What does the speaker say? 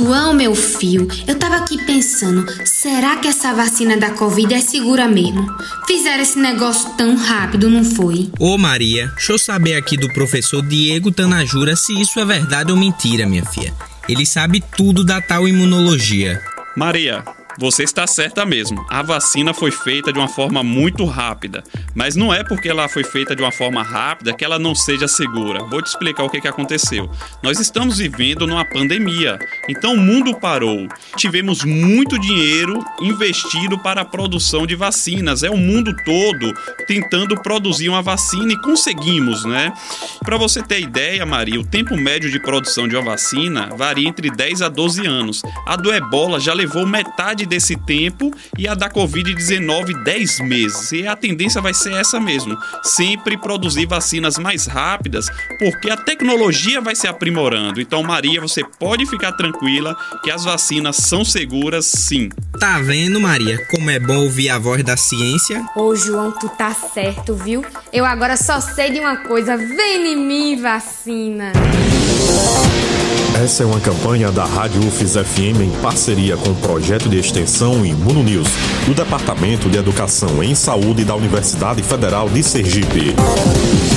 João, meu filho, eu tava aqui pensando, será que essa vacina da Covid é segura mesmo? Fizeram esse negócio tão rápido, não foi? Ô Maria, deixa eu saber aqui do professor Diego Tanajura se isso é verdade ou mentira, minha filha. Ele sabe tudo da tal imunologia. Maria, você está certa mesmo. A vacina foi feita de uma forma muito rápida. Mas não é porque ela foi feita de uma forma rápida que ela não seja segura. Vou te explicar o que aconteceu. Nós estamos vivendo numa pandemia. Então o mundo parou. Tivemos muito dinheiro investido para a produção de vacinas. É o mundo todo tentando produzir uma vacina e conseguimos, né? Para você ter ideia, Maria, o tempo médio de produção de uma vacina varia entre 10 a 12 anos. A do Ebola já levou metade desse tempo e a da Covid-19 10 meses. E a tendência vai ser essa mesmo, sempre produzir vacinas mais rápidas, porque a tecnologia vai se aprimorando. Então, Maria, você pode ficar tranquila que as vacinas são seguras, sim. Tá vendo, Maria, como é bom ouvir a voz da ciência? Ô, João, tu tá certo, viu? Eu agora só sei de uma coisa, vem em mim, vacina. Essa é uma campanha da Rádio UFES FM em parceria com o projeto de extensão Imuno News, do Departamento de Educação em Saúde da Universidade Federal de Sergipe.